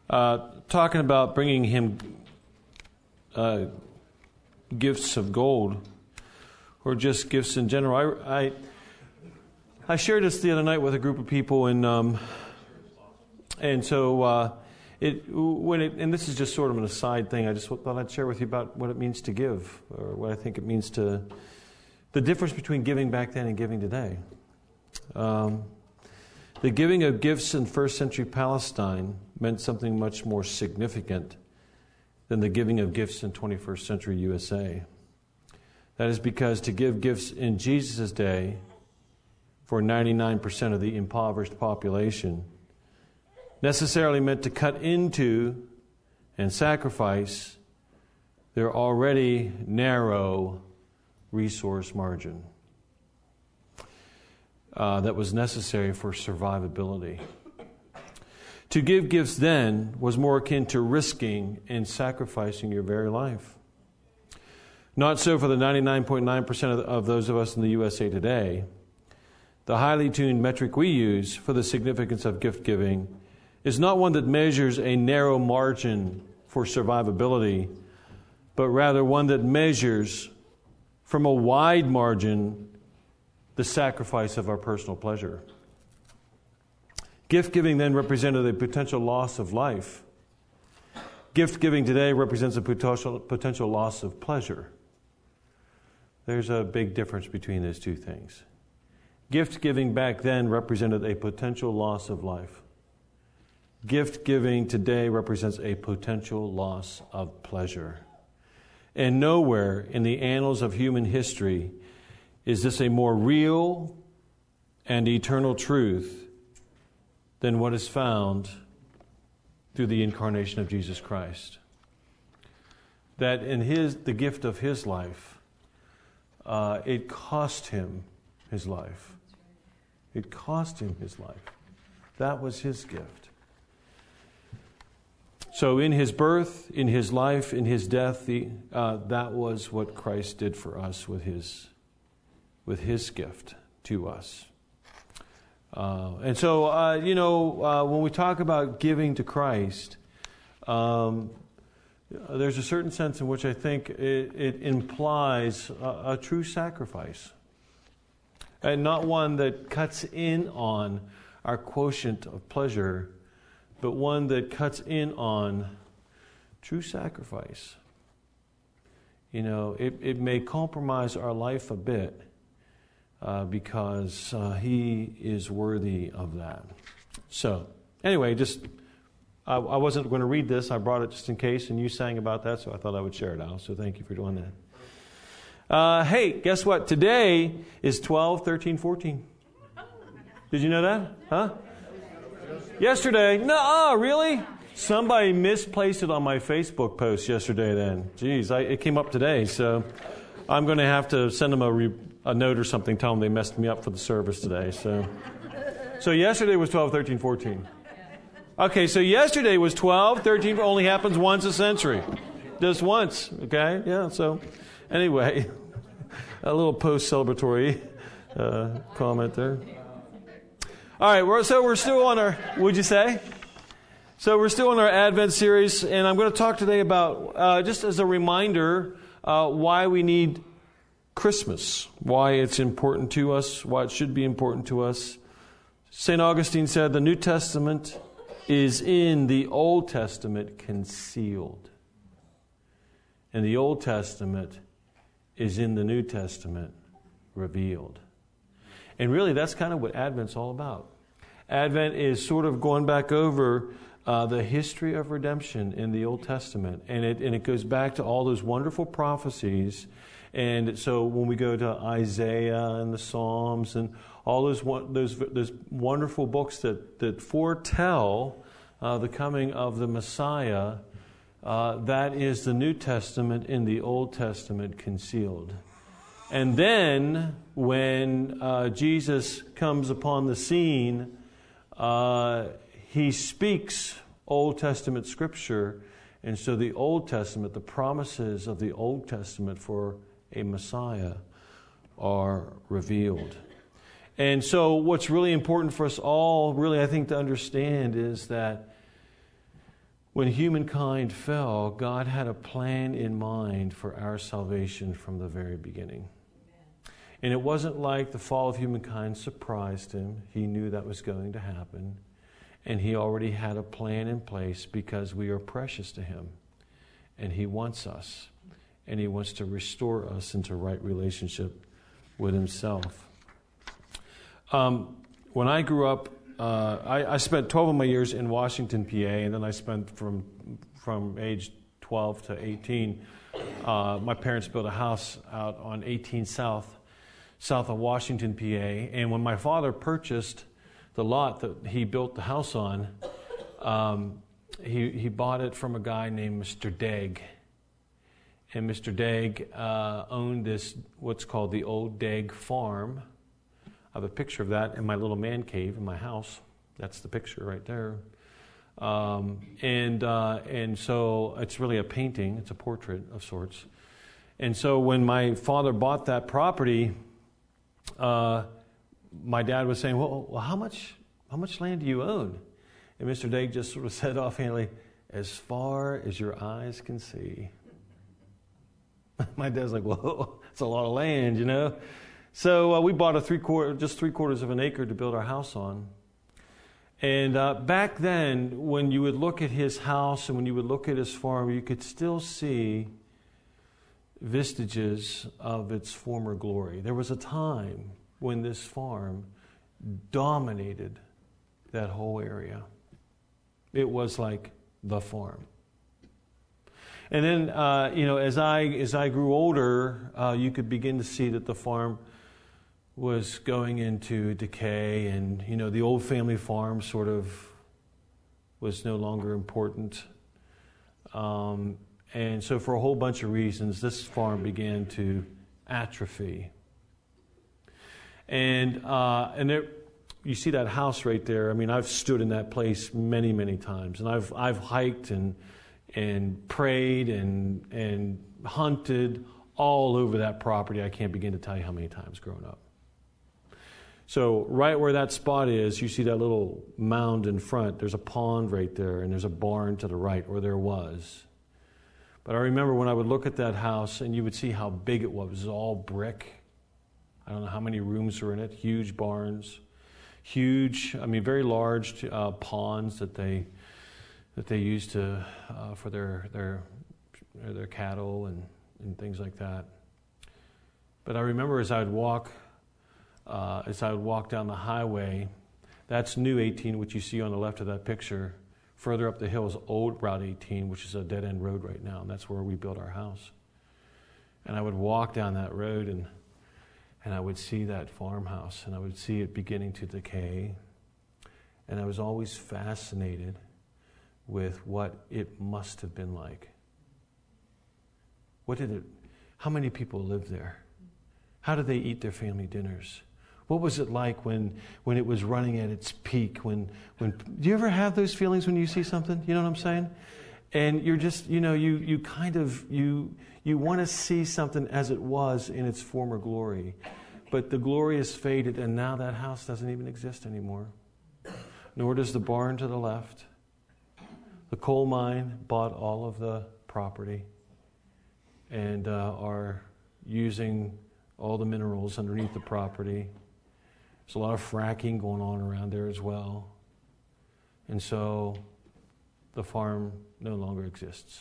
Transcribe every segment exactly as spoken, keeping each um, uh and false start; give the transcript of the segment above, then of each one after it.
uh, talking about bringing him uh, gifts of gold, or just gifts in general. I, I I shared this the other night with a group of people, and um, and so uh, it when it and this is just sort of an aside thing. I just thought I'd share with you about what it means to give, or what I think it means to the difference between giving back then and giving today. Um, the giving of gifts in first century Palestine meant something much more significant than the giving of gifts in twenty-first century U S A. That is because to give gifts in Jesus' day for ninety-nine percent of the impoverished population necessarily meant to cut into and sacrifice their already narrow resource margin uh, that was necessary for survivability. To give gifts then was more akin to risking and sacrificing your very life. Not so for the ninety-nine point nine percent of, of those of us in the U S A today. The highly tuned metric we use for the significance of gift giving is not one that measures a narrow margin for survivability, but rather one that measures from a wide margin the sacrifice of our personal pleasure. Gift giving then represented a potential loss of life. Gift giving today represents a potential, potential loss of pleasure. There's a big difference between those two things. Gift giving back then represented a potential loss of life. Gift giving today represents a potential loss of pleasure. And nowhere in the annals of human history is this a more real and eternal truth than what is found through the incarnation of Jesus Christ. That in his the gift of his life, uh, it cost him his life. It cost him his life. That was his gift. So in his birth, in his life, in his death, the, uh, that was what Christ did for us with his, with his gift to us. Uh, and so, uh, you know, uh, when we talk about giving to Christ, um, there's a certain sense in which I think it, it implies a, a true sacrifice. And not one that cuts in on our quotient of pleasure, but one that cuts in on true sacrifice. You know, it, it may compromise our life a bit uh, because uh, he is worthy of that. So, anyway, just, I, I wasn't going to read this. I brought it just in case, and you sang about that, so I thought I would share it, Al. So thank you for doing that. Uh, hey, guess what? Today is twelve, thirteen, fourteen. Did you know that? Huh? Yesterday? No, really? Somebody misplaced it on my Facebook post yesterday then. Jeez, I, it came up today, so I'm going to have to send them a, re, a note or something, tell them they messed me up for the service today. So, so yesterday was twelve, thirteen, fourteen. Okay, so yesterday was twelve, thirteen, only happens once a century. Just once, okay? Yeah, so... Anyway, a little post-celebratory uh, comment there. All right, we're, so we're still on our, would you say? So we're still on our Advent series, and I'm going to talk today about, uh, just as a reminder, uh, why we need Christmas, why it's important to us, why it should be important to us. Saint Augustine said, the New Testament is in the Old Testament concealed. And the Old Testament is in the New Testament revealed. And really, that's kind of what Advent's all about. Advent is sort of going back over uh, the history of redemption in the Old Testament. And it, and it goes back to all those wonderful prophecies. And so when we go to Isaiah and the Psalms and all those those, those wonderful books that, that foretell uh, the coming of the Messiah, Uh, that is the New Testament in the Old Testament concealed. And then when uh, Jesus comes upon the scene, uh, he speaks Old Testament scripture. And so the Old Testament, the promises of the Old Testament for a Messiah are revealed. And so what's really important for us all, really, I think, to understand is that when humankind fell, God had a plan in mind for our salvation from the very beginning. And it wasn't like the fall of humankind surprised him. He knew that was going to happen. And he already had a plan in place because we are precious to him. And he wants us. And he wants to restore us into right relationship with himself. Um, when I grew up, uh, I, I spent twelve of my years in Washington, P A, and then I spent from from age twelve to eighteen. Uh, my parents built a house out on eighteen South, south of Washington, P A. And when my father purchased the lot that he built the house on, um, he, he bought it from a guy named Mister Degg. And Mister Degg uh, owned this, what's called the Old Degg Farm. I have a picture of that in my little man cave in my house. That's the picture right there. Um, and uh, and so it's really a painting. It's a portrait of sorts. And so when my father bought that property, uh, my dad was saying, well, well, how much how much land do you own? And Mister Degg just sort of said offhandedly, as far as your eyes can see. My dad's like, whoa, that's a lot of land, you know? So uh, we bought a three quarter, just three quarters of an acre to build our house on. And uh, back then, when you would look at his house and when you would look at his farm, you could still see vestiges of its former glory. There was a time when this farm dominated that whole area. It was like the farm. And then, uh, you know, as I as I grew older, uh, you could begin to see that the farm was going into decay, and you know, the old family farm sort of was no longer important. Um, and so, for a whole bunch of reasons, this farm began to atrophy. And uh, and there, you see that house right there. I mean, I've stood in that place many, many times, and I've I've hiked and. and prayed and and hunted all over that property. I can't begin to tell you how many times growing up. So right where that spot is, you see that little mound in front. There's a pond right there, and there's a barn to the right, or there was. But I remember when I would look at that house, and you would see how big it was. It was all brick. I don't know how many rooms were in it. Huge barns. Huge, I mean, very large uh, ponds that they... that they used to uh, for their their their cattle and, and things like that. But I remember as I would walk, uh, as I would walk down the highway, that's New eighteen, which you see on the left of that picture. Further up the hill is Old Route eighteen, which is a dead end road right now, and that's where we built our house. And I would walk down that road, and and I would see that farmhouse, and I would see it beginning to decay, and I was always fascinated with what it must have been like. What did it, how many people lived there? How did they eat their family dinners? What was it like when, when it was running at its peak? When, when, do you ever have those feelings when you see something? You know what I'm saying? And you're just, you know, you, you kind of, you, you want to see something as it was in its former glory. But the glory has faded, and now that house doesn't even exist anymore. Nor does the barn to the left. The coal mine bought all of the property and uh, are using all the minerals underneath the property. There's a lot of fracking going on around there as well. And so the farm no longer exists.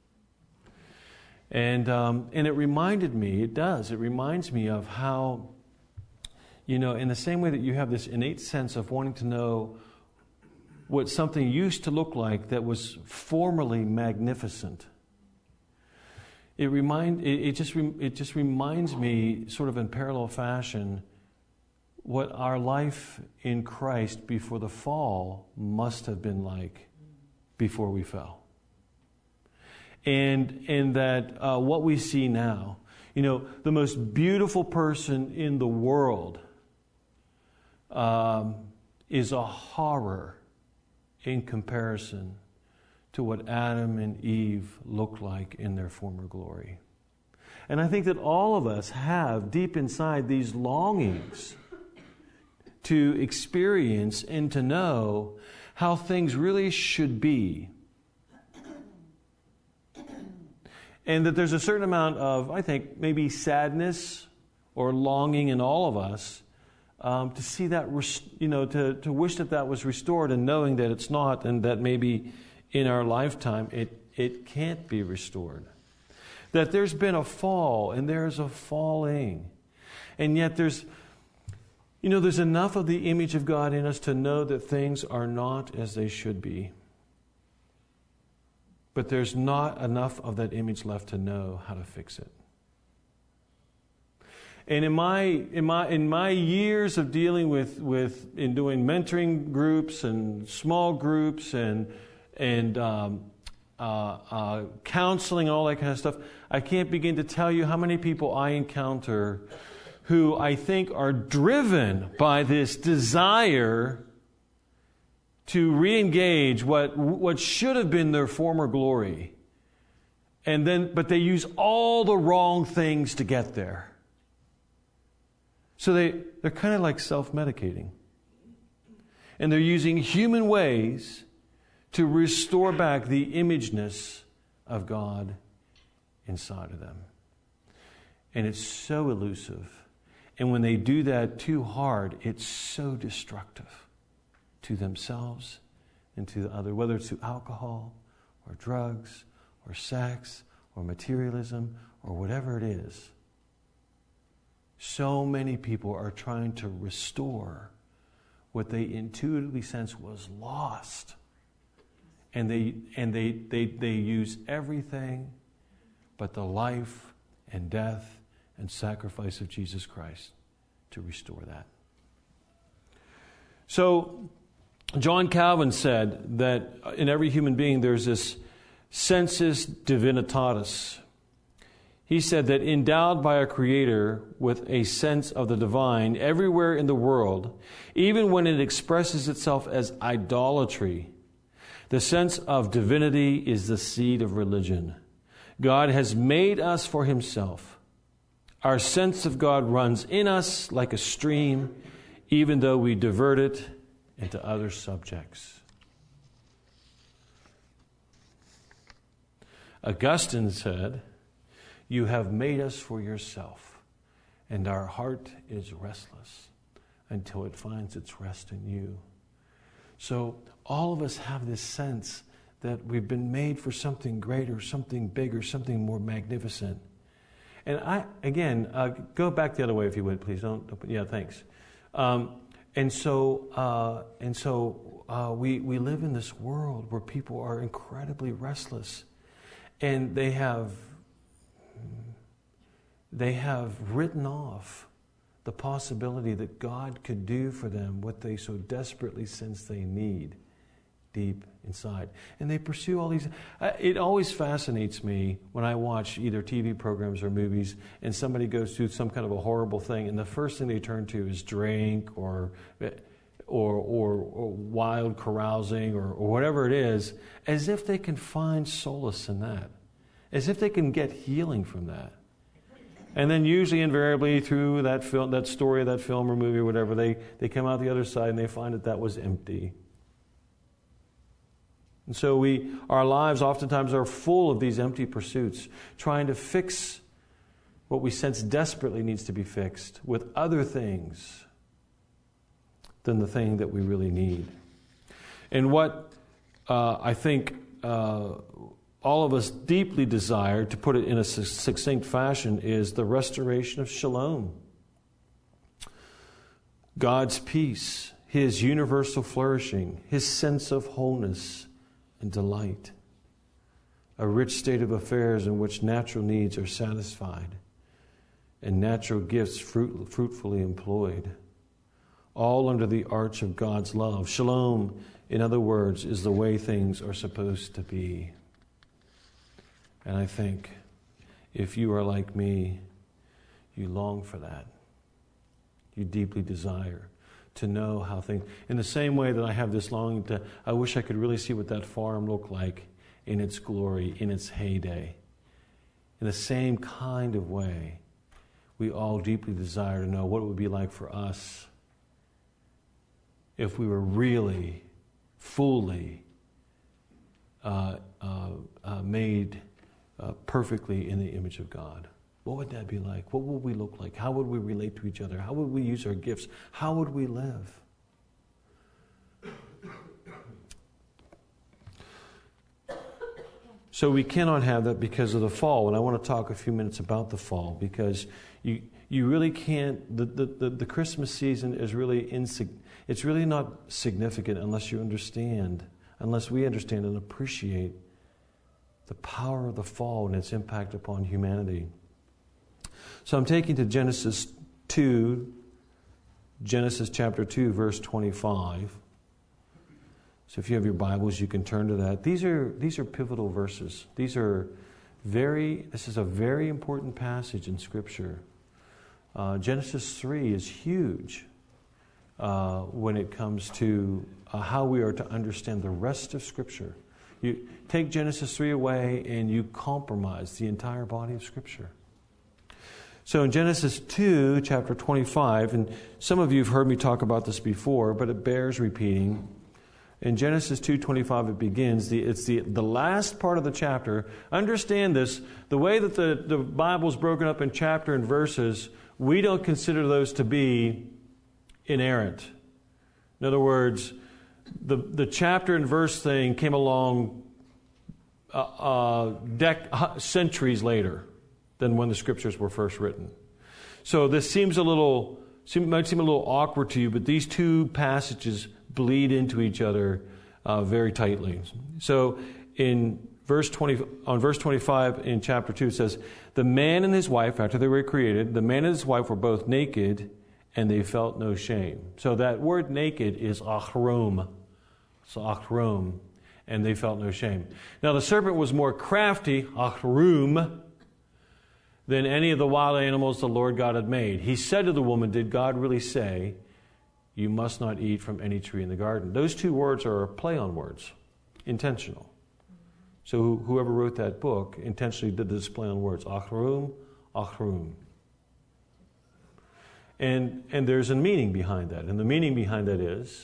And um, and it reminded me, it does, it reminds me of how, you know, in the same way that you have this innate sense of wanting to know what something used to look like that was formerly magnificent. It remind it, it just re, it just reminds me, sort of in parallel fashion, what our life in Christ before the fall must have been like before we fell. And and that uh, what we see now, you know, the most beautiful person in the world um, is a horror in comparison to what Adam and Eve looked like in their former glory. And I think that all of us have deep inside these longings to experience and to know how things really should be And that there's a certain amount of, I think, maybe sadness or longing in all of us um, to see that, res- you know, to, to wish that that was restored, and knowing that it's not, and that maybe in our lifetime it, it can't be restored. That there's been a fall, and there's a falling. And yet there's, you know, there's enough of the image of God in us to know that things are not as they should be. But there's not enough of that image left to know how to fix it. And in my in my in my years of dealing with with in doing mentoring groups and small groups and and um, uh, uh, counseling, all that kind of stuff, I can't begin to tell you how many people I encounter who I think are driven by this desire to re-engage what what should have been their former glory, and then but they use all the wrong things to get there. So they, they're kind of like self-medicating. And they're using human ways to restore back the imageness of God inside of them. And it's so elusive. And when they do that too hard, it's so destructive to themselves and to the other, whether it's through alcohol or drugs or sex or materialism or whatever it is. So many people are trying to restore what they intuitively sense was lost. And they and they, they, they use everything but the life and death and sacrifice of Jesus Christ to restore that. So John Calvin said that in every human being there's this sensus divinitatis. He said that endowed by a Creator with a sense of the divine everywhere in the world, even when it expresses itself as idolatry, the sense of divinity is the seed of religion. God has made us for Himself. Our sense of God runs in us like a stream, even though we divert it into other subjects. Augustine said, "You have made us for yourself, and our heart is restless until it finds its rest in you." So all of us have this sense that we've been made for something greater, something bigger, something more magnificent. And I, again, uh, go back the other way if you would, please. Don't. don't yeah, thanks. Um, and so, uh, and so uh, we we live in this world where people are incredibly restless, and they have. They have written off the possibility that God could do for them what they so desperately sense they need deep inside. And they pursue all these. Uh, it always fascinates me when I watch either T V programs or movies and somebody goes through some kind of a horrible thing, and the first thing they turn to is drink or or, or, or wild carousing or, or whatever it is, as if they can find solace in that, as if they can get healing from that. And then usually, invariably, through that film, that story, that film or movie or whatever, they, they come out the other side and they find that that was empty. And so we, our lives oftentimes are full of these empty pursuits, trying to fix what we sense desperately needs to be fixed with other things than the thing that we really need. And what uh, I think... Uh, all of us deeply desire, to put it in a succinct fashion, is the restoration of shalom. God's peace, His universal flourishing, His sense of wholeness and delight. A rich state of affairs in which natural needs are satisfied and natural gifts fruit, fruitfully employed. All under the arch of God's love. Shalom, in other words, is the way things are supposed to be. And I think, if you are like me, you long for that. You deeply desire to know how things... In the same way that I have this longing to... I wish I could really see what that farm looked like in its glory, in its heyday. In the same kind of way, we all deeply desire to know what it would be like for us if we were really, fully uh, uh, uh, made... uh, perfectly in the image of God. What would that be like? What would we look like? How would we relate to each other? How would we use our gifts? How would we live? So we cannot have that because of the fall. And I want to talk a few minutes about the fall, because you you really can't, the, the, the, the Christmas season is really, insig- it's really not significant unless you understand, unless we understand and appreciate the power of the fall and its impact upon humanity. So I'm taking to Genesis two, Genesis chapter two, verse twenty-five. So if you have your Bibles, you can turn to that. These are these are pivotal verses. These are very, this is a very important passage in Scripture. Uh, Genesis three is huge uh, when it comes to uh, how we are to understand the rest of Scripture. You take Genesis three away and you compromise the entire body of Scripture. So in Genesis two, chapter twenty-five, and some of you have heard me talk about this before, but it bears repeating. In Genesis two twenty-five, it begins. The, it's the, the last part of the chapter. Understand this. The way that the, the Bible is broken up in chapter and verses, we don't consider those to be inerrant. In other words, the, the chapter and verse thing came along uh, uh, dec- centuries later than when the Scriptures were first written. So this seems a little, seem, might seem a little awkward to you, but these two passages bleed into each other uh, very tightly. So in verse twenty, on verse twenty-five in chapter two, it says, "The man and his wife, after they were created, the man and his wife were both naked, and they felt no shame." So that word naked is achrom. So achrom, and they felt no shame. Now the serpent was more crafty, achrum, than any of the wild animals the Lord God had made. He said to the woman, "Did God really say, 'You must not eat from any tree in the garden'?" Those two words are a play on words, intentional. So whoever wrote that book intentionally did this play on words, achrum, achrum. And, and there's a meaning behind that. And the meaning behind that is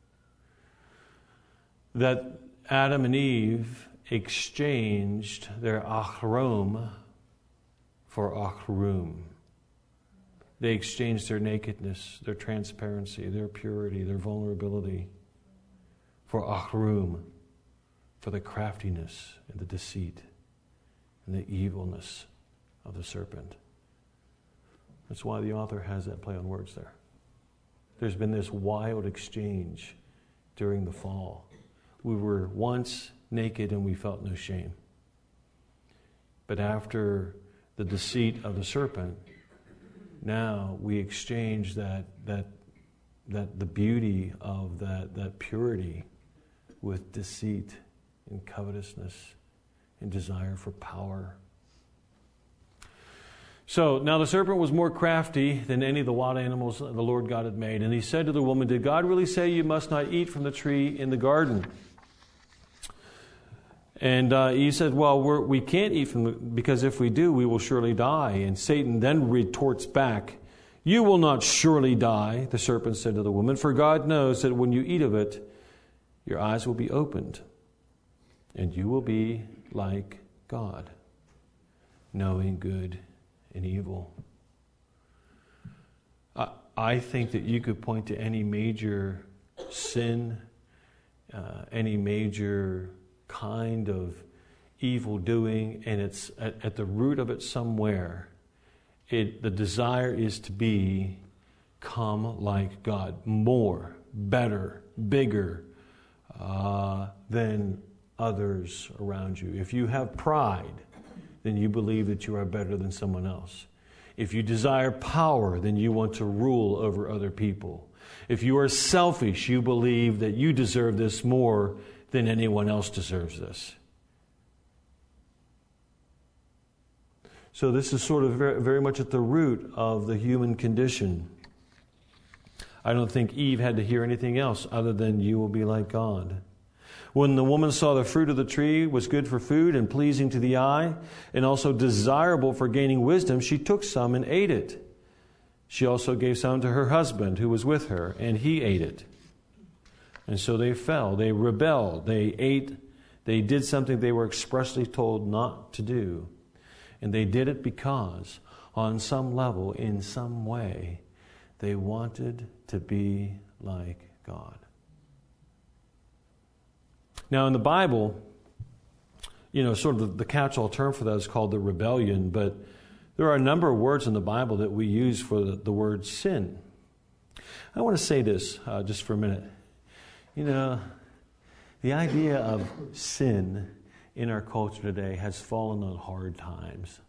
that Adam and Eve exchanged their achrom for achrum. They exchanged their nakedness, their transparency, their purity, their vulnerability for achrum, for the craftiness and the deceit and the evilness of the serpent. That's why the author has that play on words there. There's been this wild exchange during the fall. We were once naked and we felt no shame. But after the deceit of the serpent, now we exchange that that that the beauty of that, that purity with deceit and covetousness and desire for power. So now the serpent was more crafty than any of the wild animals the Lord God had made. And he said to the woman, "Did God really say you must not eat from the tree in the garden?" And uh, he said, well, we're, we can't eat from the, because if we do, we will surely die. And Satan then retorts back, "You will not surely die," the serpent said to the woman, "for God knows that when you eat of it, your eyes will be opened, and you will be like God, knowing good and evil." I, I think that you could point to any major sin, uh, any major kind of evil doing, and it's at, at the root of it somewhere. It the desire is to be come like God, more, better, bigger uh, than others around you. If you have pride, then you believe that you are better than someone else. If you desire power, then you want to rule over other people. If you are selfish, you believe that you deserve this more than anyone else deserves this. So this is sort of very, very much at the root of the human condition. I don't think Eve had to hear anything else other than "you will be like God." When the woman saw the fruit of the tree was good for food and pleasing to the eye, and also desirable for gaining wisdom, she took some and ate it. She also gave some to her husband who was with her, and he ate it. And so they fell, they rebelled, they ate, They did something they were expressly told not to do. And they did it because, on some level, in some way, they wanted to be like God. Now, in the Bible, you know, sort of the, the catch-all term for that is called the rebellion, but there are a number of words in the Bible that we use for the, the word sin. I want to say this uh, just for a minute. You know, the idea of sin in our culture today has fallen on hard times.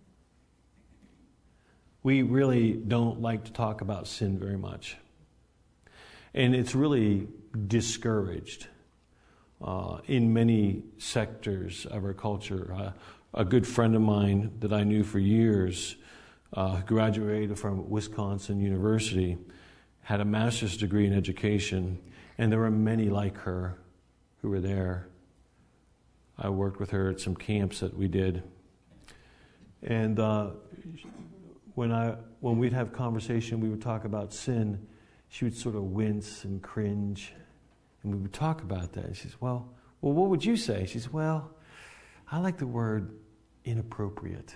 We really don't like to talk about sin very much. And it's really discouraged uh, in many sectors of our culture. Uh, a good friend of mine that I knew for years, uh, graduated from Wisconsin University, had a master's degree in education, and there were many like her who were there. I worked with her at some camps that we did. And uh, when I when we'd have conversation, we would talk about sin, she would sort of wince and cringe. And we would talk about that. And she says, well, well, what would you say? She says, well, I like the word inappropriate.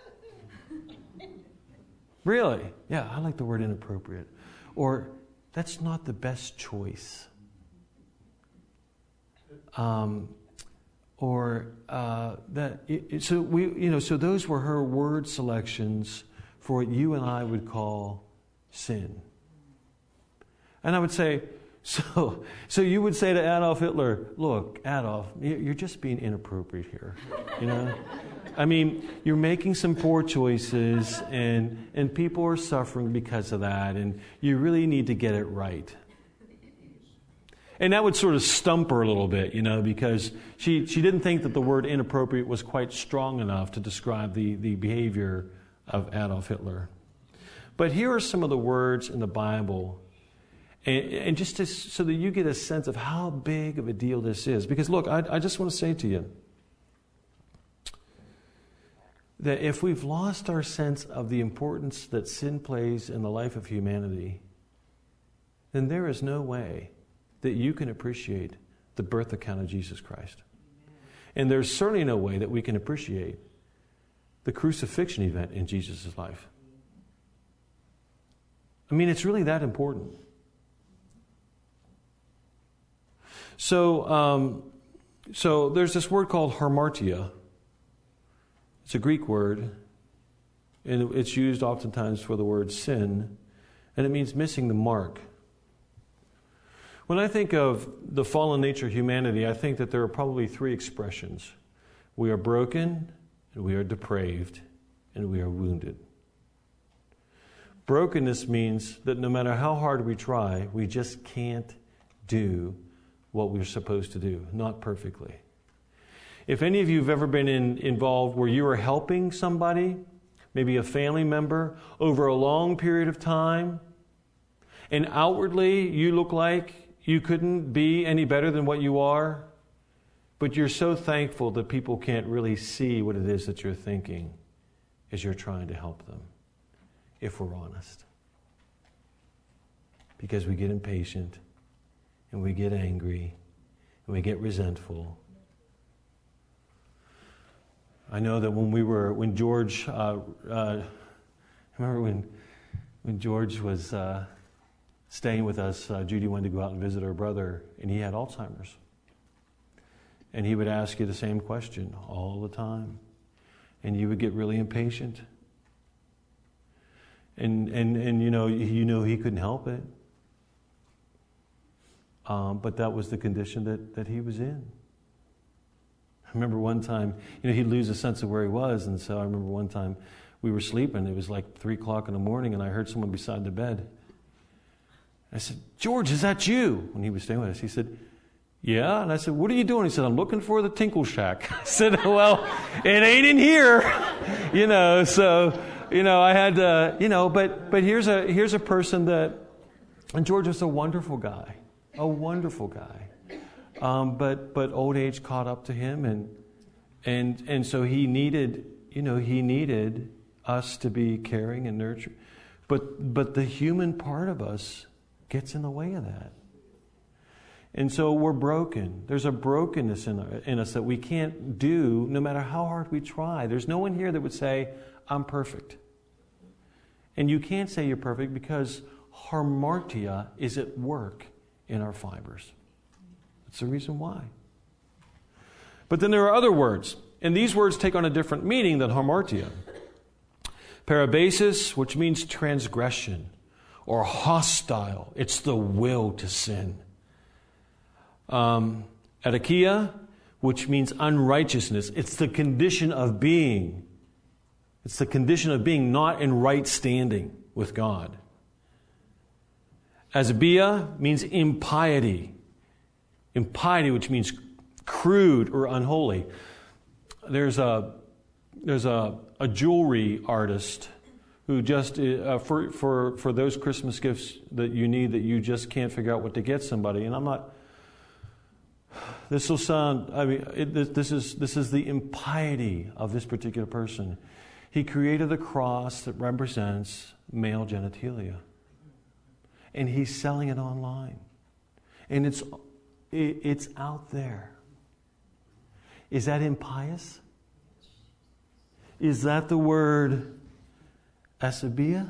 Really? Yeah, I like the word inappropriate. Or, that's not the best choice. Um, or uh, that. It, it, so we, you know, so those were her word selections for what you and I would call sin. And I would say, so, so you would say to Adolf Hitler, look, Adolf, you're just being inappropriate here. You know, I mean, you're making some poor choices, and and people are suffering because of that, and you really need to get it right. And that would sort of stump her a little bit, you know, because she, she didn't think that the word inappropriate was quite strong enough to describe the, the behavior of Adolf Hitler. But here are some of the words in the Bible, and, and just to, so that you get a sense of how big of a deal this is. Because look, I, I just want to say to you that if we've lost our sense of the importance that sin plays in the life of humanity, then there is no way that you can appreciate the birth account of Jesus Christ. And there's certainly no way that we can appreciate the crucifixion event in Jesus' life. I mean, it's really that important. So, um, so there's this word called hamartia. It's a Greek word, and it's used oftentimes for the word sin, and it means missing the mark. When I think of the fallen nature of humanity, I think that there are probably three expressions. We are broken, and we are depraved, and we are wounded. Brokenness means that no matter how hard we try, we just can't do what we're supposed to do, not perfectly. If any of you have ever been in, involved where you are helping somebody, maybe a family member, over a long period of time, and outwardly you look like you couldn't be any better than what you are, but you're so thankful that people can't really see what it is that you're thinking as you're trying to help them, if we're honest. Because we get impatient, and we get angry, and we get resentful. I know that when we were, when George, uh, uh, I remember when, when George was uh, staying with us, uh, Judy wanted to go out and visit her brother, and he had Alzheimer's. And he would ask you the same question all the time. And you would get really impatient. And, and, and you know, you know he couldn't help it. Um, but that was the condition that, that he was in. I remember one time, you know, he'd lose a sense of where he was, and so I remember one time we were sleeping. It was like three o'clock in the morning, and I heard someone beside the bed. I said, "George, is that you?" When he was staying with us, he said, "Yeah." And I said, "What are you doing?" He said, "I'm looking for the Tinkle Shack." I said, "Well, it ain't in here," you know. So, you know, I had to, you know, but but here's a here's a person that, and George was a wonderful guy, a wonderful guy. Um, but but old age caught up to him, and and and so he needed, you know, he needed us to be caring and nurturing. But but the human part of us gets in the way of that. And so we're broken. There's a brokenness in, in us that we can't do no matter how hard we try. There's no one here that would say, I'm perfect. And you can't say you're perfect because hamartia is at work in our fibers. That's the reason why. But then there are other words. And these words take on a different meaning than hamartia. Parabasis, which means transgression or hostile. It's the will to sin. Um, Adakia, which means unrighteousness. It's the condition of being. It's the condition of being not in right standing with God. Azabia means impiety. Impiety, which means crude or unholy. There's a there's a, a jewelry artist who just uh, for for for those Christmas gifts that you need that you just can't figure out what to get somebody. And I'm not. This will sound. I mean, it, this is this is the impiety of this particular person. He created a cross that represents male genitalia, and he's selling it online, and it's it, it's out there. Is that impious? Is that the word asabia?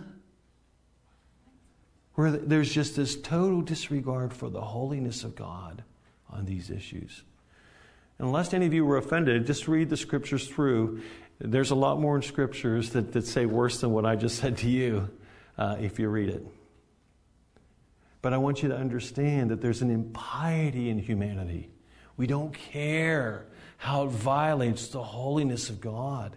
Where there's just this total disregard for the holiness of God on these issues. And unless any of you were offended, just read the scriptures through. There's a lot more in scriptures that, that say worse than what I just said to you uh, if you read it. But I want you to understand that there's an impiety in humanity. We don't care how it violates the holiness of God.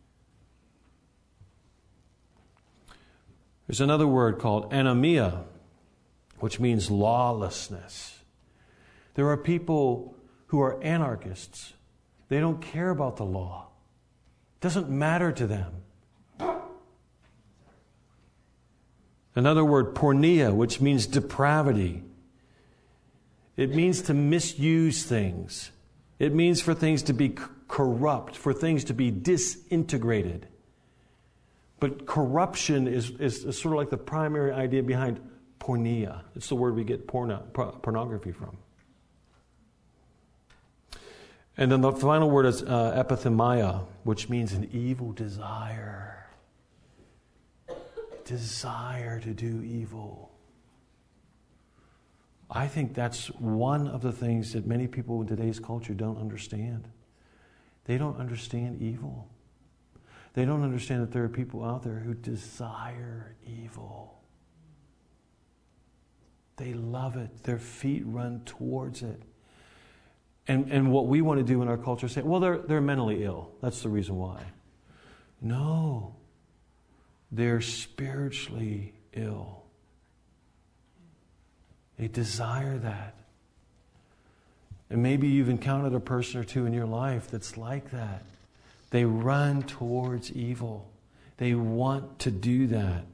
There's another word called anomia, which means lawlessness. There are people who are anarchists. They don't care about the law. It doesn't matter to them. Another word, porneia, which means depravity. It means to misuse things. It means for things to be c- corrupt, for things to be disintegrated. But corruption is, is, is sort of like the primary idea behind porneia. It's the word we get porno, pornography from. And then the final word is uh, epithemia, which means an evil desire. Desire to do evil. I think that's one of the things that many people in today's culture don't understand. They don't understand evil. They don't understand that there are people out there who desire evil. They love it. Their feet run towards it. And and what we want to do in our culture is say, well, they're they're mentally ill. That's the reason why. No. They're spiritually ill. They desire that. And maybe you've encountered a person or two in your life that's like that. They run towards evil. They want to do that.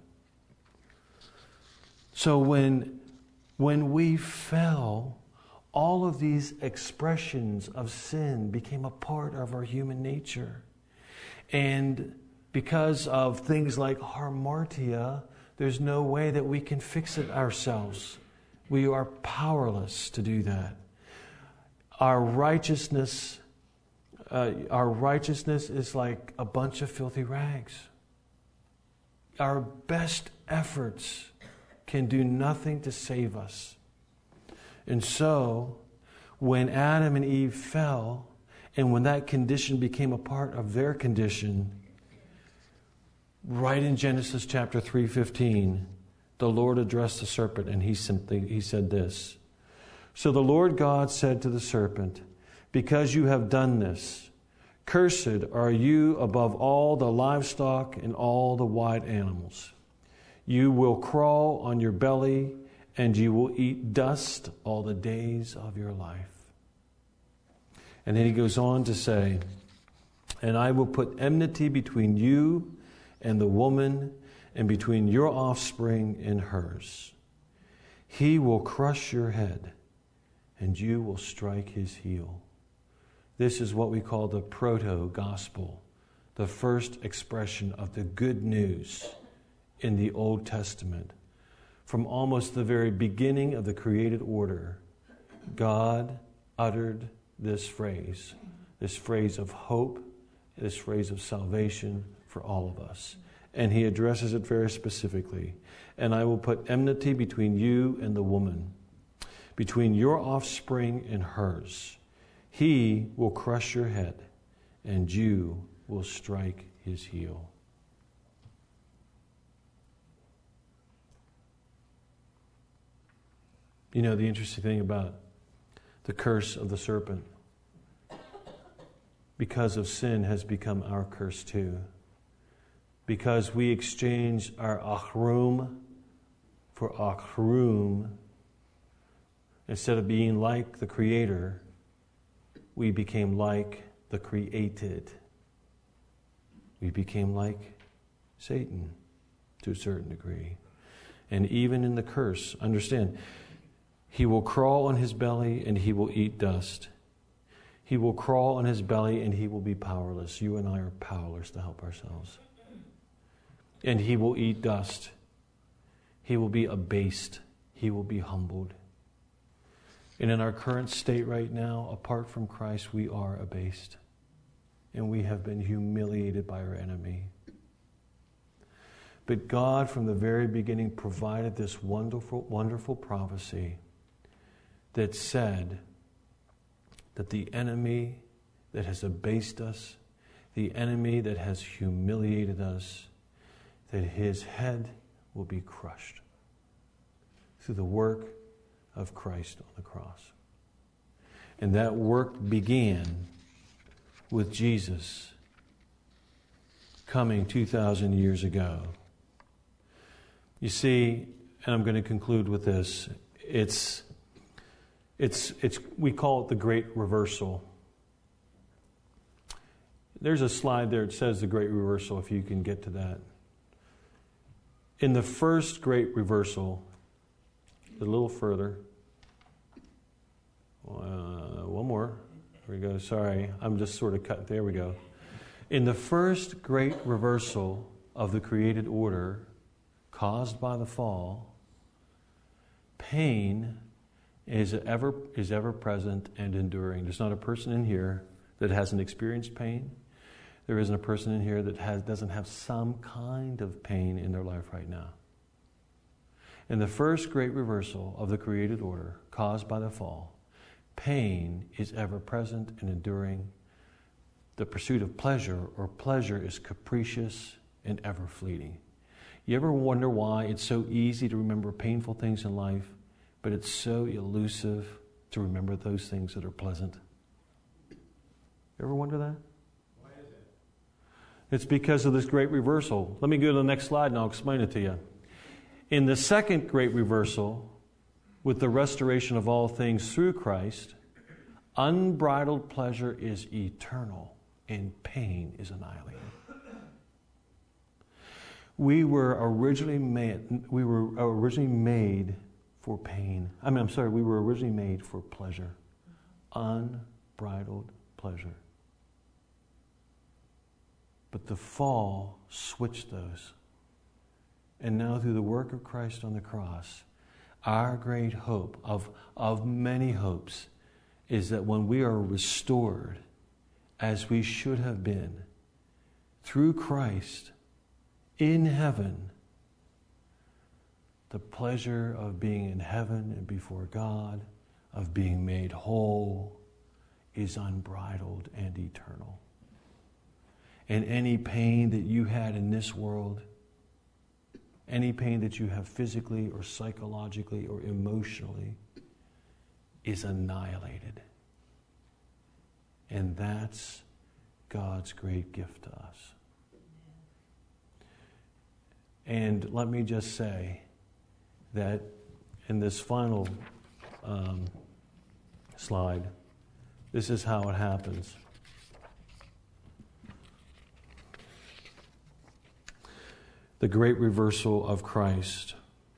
So when, when we fell, all of these expressions of sin became a part of our human nature. And because of things like hamartia, there's no way that we can fix it ourselves. We are powerless to do that. Our righteousness, uh, our righteousness is like a bunch of filthy rags. Our best efforts can do nothing to save us. And so, when Adam and Eve fell, and when that condition became a part of their condition, right in Genesis chapter three fifteen, the Lord addressed the serpent, and he simply he said this. So the Lord God said to the serpent, because you have done this, cursed are you above all the livestock and all the wild animals. You will crawl on your belly, and you will eat dust all the days of your life. And then he goes on to say, and I will put enmity between you and the woman, and between your offspring and hers. He will crush your head, and you will strike his heel. This is what we call the proto-gospel, the first expression of the good news in the Old Testament. From almost the very beginning of the created order, God uttered this phrase, this phrase of hope, this phrase of salvation for all of us. And he addresses it very specifically. And I will put enmity between you and the woman, between your offspring and hers. He will crush your head, and you will strike his heel. You know, the interesting thing about the curse of the serpent, because of sin, has become our curse too. Because we exchange our achrum for achrum. Instead of being like the Creator, we became like the created. We became like Satan to a certain degree. And even in the curse, understand, he will crawl on his belly and he will eat dust. He will crawl on his belly and he will be powerless. You and I are powerless to help ourselves. And he will eat dust. He will be abased. He will be humbled. And in our current state right now, apart from Christ, we are abased. And we have been humiliated by our enemy. But God, from the very beginning, provided this wonderful, wonderful prophecy that said that the enemy that has abased us, the enemy that has humiliated us, that his head will be crushed through the work of Christ on the cross. And that work began with Jesus coming two thousand years ago. You see, and I'm going to conclude with this, it's, it's, it's, we call it the great reversal. There's a slide there that says the great reversal, if you can get to that. In the first great reversal, a little further, uh, one more, there we go, sorry, I'm just sort of cut, there we go. In the first great reversal of the created order caused by the fall, pain is ever, is ever present and enduring. There's not a person in here that hasn't experienced pain. There isn't a person in here that has, doesn't have some kind of pain in their life right now. In the first great reversal of the created order caused by the fall, pain is ever present and enduring. The pursuit of pleasure or pleasure is capricious and ever fleeting. You ever wonder why it's so easy to remember painful things in life, but it's so elusive to remember those things that are pleasant? You ever wonder that? It's because of this great reversal. Let me go to the next slide and I'll explain it to you. In the second great reversal, with the restoration of all things through Christ, unbridled pleasure is eternal and pain is annihilated. We were originally made, we were originally made for pain. I mean, I'm sorry, we were originally made for pleasure. Unbridled pleasure. But the fall switched those. And now through the work of Christ on the cross, our great hope of, of many hopes is that when we are restored as we should have been through Christ in heaven, the pleasure of being in heaven and before God, of being made whole, is unbridled and eternal. And any pain that you had in this world, any pain that you have physically or psychologically or emotionally, is annihilated. And that's God's great gift to us. And let me just say that in this final um, slide, this is how it happens. The great reversal of Christ.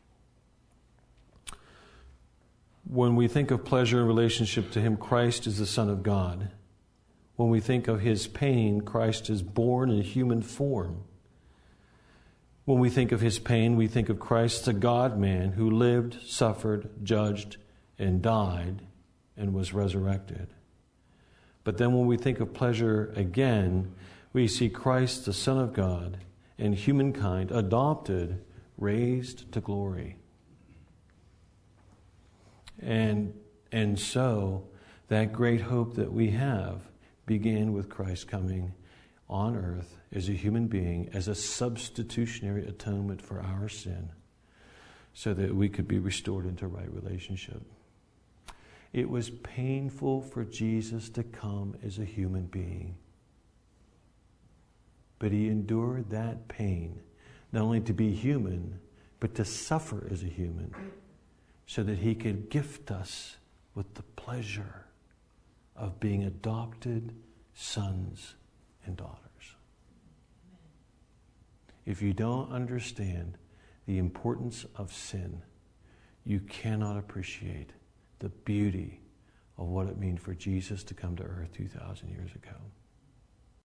When we think of pleasure in relationship to Him, Christ is the Son of God. When we think of His pain, Christ is born in human form. When we think of His pain, we think of Christ, the God-man who lived, suffered, judged, and died and was resurrected. But then when we think of pleasure again, we see Christ, the Son of God, and humankind adopted, raised to glory. And, and so that great hope that we have began with Christ coming on earth as a human being, as a substitutionary atonement for our sin, so that we could be restored into right relationship. It was painful for Jesus to come as a human being. But he endured that pain, not only to be human, but to suffer as a human, so that he could gift us with the pleasure of being adopted sons and daughters. If you don't understand the importance of sin, you cannot appreciate the beauty of what it means for Jesus to come to earth two thousand years ago.